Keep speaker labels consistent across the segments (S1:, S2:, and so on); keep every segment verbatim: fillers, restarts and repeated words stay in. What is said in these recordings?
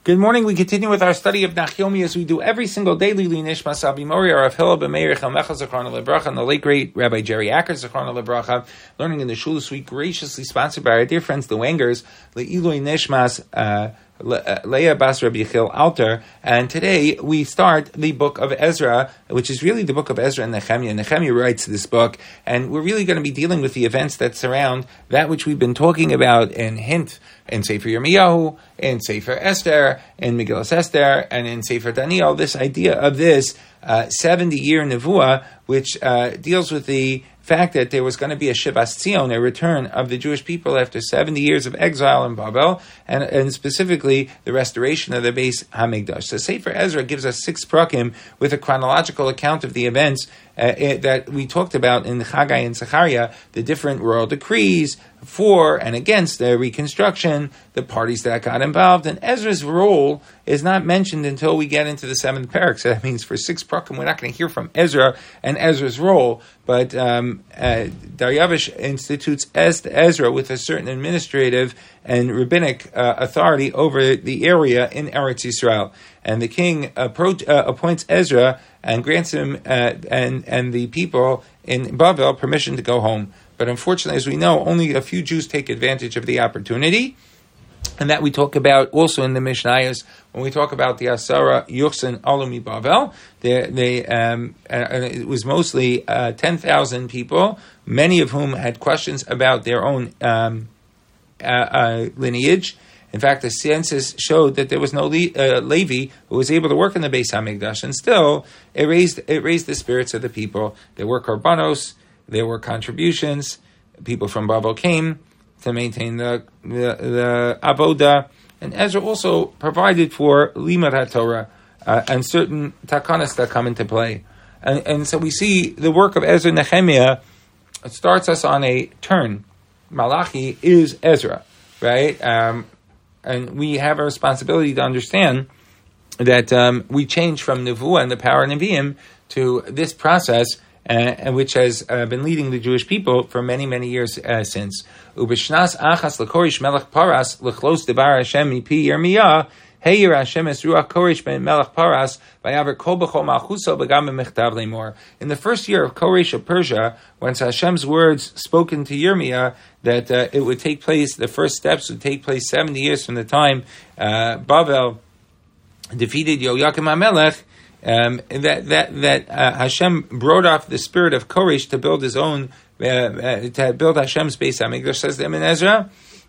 S1: Good morning. We continue with our study of Nachyomi as we do every single day. Lili Nishmas Abi Mori, Rav Hillel ben Meir Chalmecha Zechrona Lebracha, and the late great Rabbi Jerry Acker Zechrona Lebracha, learning in the shul this week, graciously sponsored by our dear friends the Wangers, Leilui Nishmas uh, Leah Bas Rabbi Yechiel Alter, and today we start the book of Ezra, which is really the book of Ezra and Nehemiah. Nehemiah writes this book, and we're really going to be dealing with the events that surround that which we've been talking about in hint in Sefer Yirmiyahu, in Sefer Esther, in Megillas Esther, and in Sefer Daniel. This idea of this uh, seventy-year nevuah, which uh, deals with the fact that there was going to be a Shivas Tzion, a return of the Jewish people after seventy years of exile in Babel, and, and specifically the restoration of the Beis Hamikdash. So Sefer Ezra gives us six prakim with a chronological account of the events uh, it, that we talked about in Haggai and Zechariah, the different royal decrees for and against the reconstruction, the parties that got involved, and Ezra's role is not mentioned until we get into the seventh parak. So that means for six prakim, we're not going to hear from Ezra and Ezra's role, but um, uh, Daryavish institutes Ezra with a certain administrative and rabbinic uh, authority over the area in Eretz Yisrael. And the king appro- uh, appoints Ezra and grants him uh, and, and the people in Babel permission to go home. But unfortunately, as we know, only a few Jews take advantage of the opportunity. And that we talk about also in the Mishnayos when we talk about the Asara Yuchsin Alumi Bavel. They, they, um, uh, it was mostly uh, ten thousand people, many of whom had questions about their own um, uh, uh, lineage. In fact, the census showed that there was no Le- uh, Levi who was able to work in the Beis Hamikdash, and still it raised it raised the spirits of the people. There were korbanos, there were contributions. People from Babel came to maintain the the, the avoda, and Ezra also provided for limud haTorah uh, and certain takanas that come into play, and and so we see the work of Ezra and Nehemiah. It starts us on a turn. Malachi is Ezra, right? Um, and we have a responsibility to understand that um, we change from nevuah and the power of neviim to this process, Uh, which has uh, been leading the Jewish people for many, many years uh, since. Ubishnas achas lekorish melech paras lechlos debar Hashem mipi Yirmiyah heir Hashem es ruach korish ben melech paras vayaver kol b'chol malchuso b'gam b'mechtav lemor. In the first year of Koresh of Persia, when Hashem's words spoken to Yirmiyah that uh, it would take place, the first steps would take place seventy years from the time uh, Bavel defeated Yoyakim HaMelech, Um, that that that uh, Hashem brought off the spirit of Koresh to build his own, uh, uh, to build Hashem's Beis Hamikdash, says them in Ezra,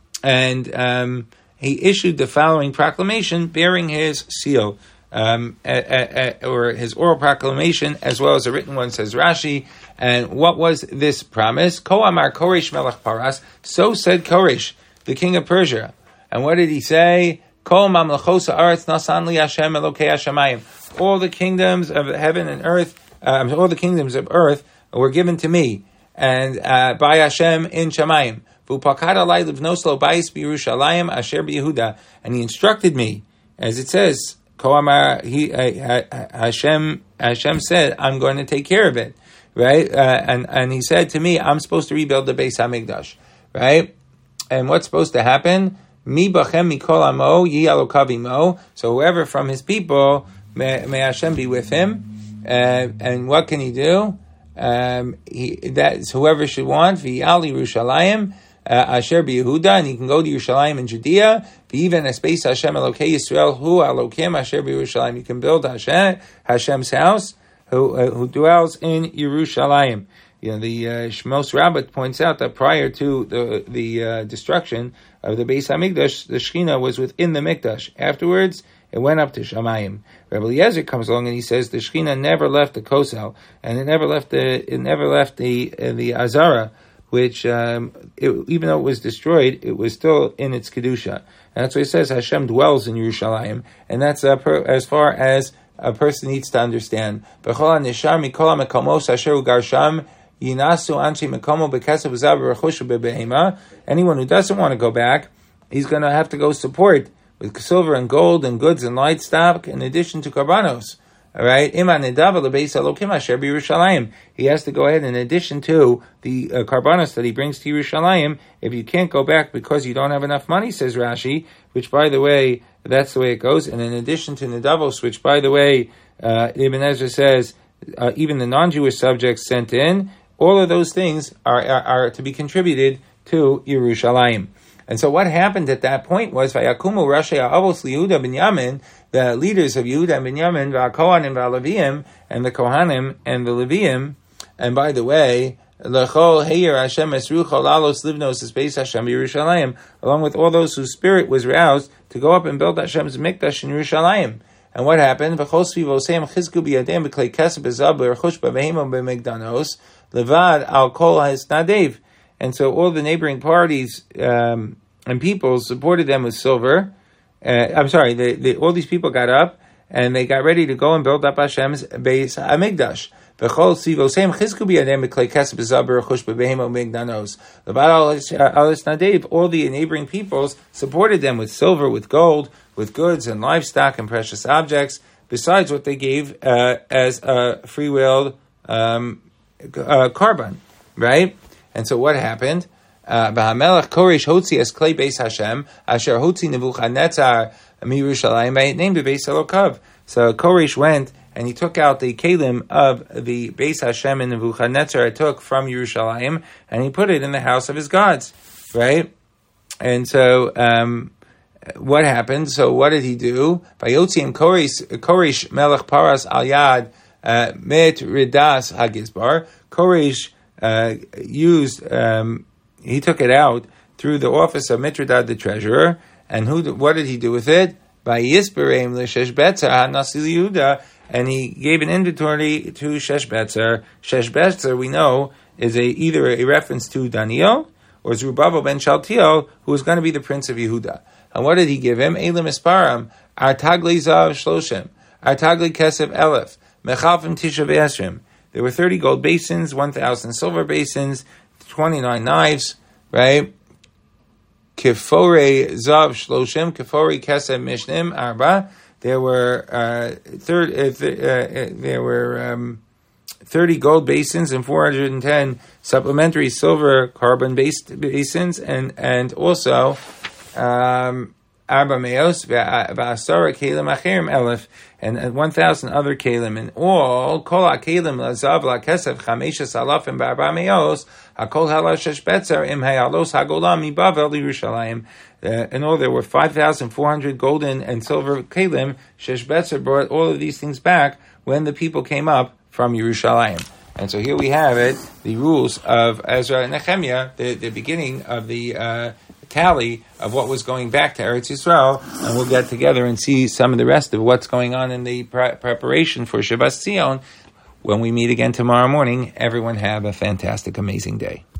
S1: and um, he issued the following proclamation bearing his seal, um, uh, uh, uh, or his oral proclamation, as well as a written one, says Rashi. And what was this promise? Ko amar Koresh melech Paras. So said Koresh, the king of Persia. And what did he say? Kol mamlechos haaretz nasan li Hashem Elokei Hashamayim. All the kingdoms of heaven and earth, um, all the kingdoms of earth were given to me, and uh, by Hashem in Shamayim. V'upakad alai livnos lo bayis b'Yerushalayim asher b'Yehuda. And he instructed me, as it says, Ko amar, he, uh, Hashem, Hashem said, I'm going to take care of it, right? Uh, and, and he said to me, I'm supposed to rebuild the Beis Hamikdash, right? And what's supposed to happen? Mi bachem mikol amo yi alokav imo. So whoever from his people, may, may Hashem be with him. Uh, and what can he do? Um, he, that's whoever should want. V'yal Yerushalayim asher b'Yehuda, and he can go to Yerushalayim in Judea. V'even espeis Hashem Elokei Yisrael hu alokim asher b'Yerushalayim. You can build Hashem, Hashem's house, who uh, who dwells in Yerushalayim. You know, the uh, Shmos Rabbah points out that prior to the the uh, destruction of the Beis Hamikdash, the Shekhinah was within the Mikdash. Afterwards, it went up to Shamayim. Rabbi Eliezer comes along and he says the Shekhinah never left the Kosel, and it never left the it never left the uh, the Azara, which um, it, even though it was destroyed, it was still in its kedusha. And that's why it says Hashem dwells in Yerushalayim, and that's uh, per, as far as a person needs to understand. Anyone who doesn't want to go back, he's going to have to go support with silver and gold and goods and livestock in addition to karbanos. All right, he has to go ahead in addition to the uh, karbanos that he brings to Yerushalayim. If you can't go back because you don't have enough money, says Rashi, which by the way That's the way it goes. And in addition to Nedavos, which, by the way, uh, Ibn Ezra says, uh, even the non-Jewish subjects sent in, all of those things are, are, are to be contributed to Yerushalayim. And so what happened at that point was, Vayakumu Rashi Avos Yehuda Binyamin, the leaders of Yehuda and Binyamin, Va'kohanim Va'leviim, and the Kohanim and the Leviim, and by the way, L'chol Heir Hashem Esrucha Lalos Livnos Espeis Hashem Yerushalayim, along with all those whose spirit was roused to go up and build Hashem's Mikdash in Yerushalayim. And what happened? V'chol Svivoseim Chizku B'yadem B'klei Kesef B'zav B'rechush B'vehimim B'migdanos Levad Al Kol HaEsnadev. And so all the neighboring parties um, and peoples supported them with silver. Uh, I'm sorry, they, they, all these people got up and they got ready to go and build up Hashem's Beis HaMikdash. V'chol Svivoseim Chizku B'yadem B'klei Kesef B'zav B'rechush B'vehimim B'migdanos Levad Al HaEsnadev. All the neighboring peoples supported them with silver, with gold, with goods and livestock and precious objects, besides what they gave uh, as a free-willed um, uh, carbon, right? And so what happened? B'hamelech Koresh hotzi es klei beis Hashem asher hotzi Nebuchadnezzar miYerushalayim named the Beis Elokav. So Koresh went and he took out the kelim of the Beis Hashem and Nebuchadnezzar took from Yerushalayim and he put it in the house of his gods, right? And so um, what happened? So what did he do? Vayotzim Koresh Koresh Melech Paras al Yad Met Ridas Hagizbar. Koresh uh, used um, he took it out through the office of Mithridat the treasurer, and who? What did he do with it? By Yisbereim l'Sheshbetzer Hanasi Yehuda, and he gave an inventory to Sheshbetzer. Sheshbetzer, we know, is a either a reference to Daniel or Zerubbabel ben Shaltiel, who was going to be the prince of Yehuda. And what did he give him? Elim Isparam, Artagli Zav Shloshim, Artagli Kesef Elef, Mechalfim Tisha V'Esrim. There were thirty gold basins, one thousand silver basins, twenty-nine knives, right? Kefore Zav Shloshim, Kefore Kesef Mishnim, Arba. There were uh, third, uh, th- uh, there were um, thirty gold basins and four hundred ten supplementary silver carbon-based basins, and and also um, Arba Meos v'Asara Kelim Acherim Elef, and one thousand other kelim. And all Kol HaKelim Lazav LaKesef Chameshes Alafim B'Arba Meos HaKol HaLashesh Betzer Im Hayalos HaGolam MiBavel Yerushalayim. In all, there were five thousand four hundred golden and silver kelim. Sheshbetzer brought all of these things back when the people came up from Yerushalayim. And so here we have it, the rules of Ezra and Nehemiah, the, the beginning of the uh, tally of what was going back to Eretz Yisrael, and we'll get together and see some of the rest of what's going on in the pre- preparation for Shivat Zion when we meet again tomorrow morning. Everyone have a fantastic, amazing day.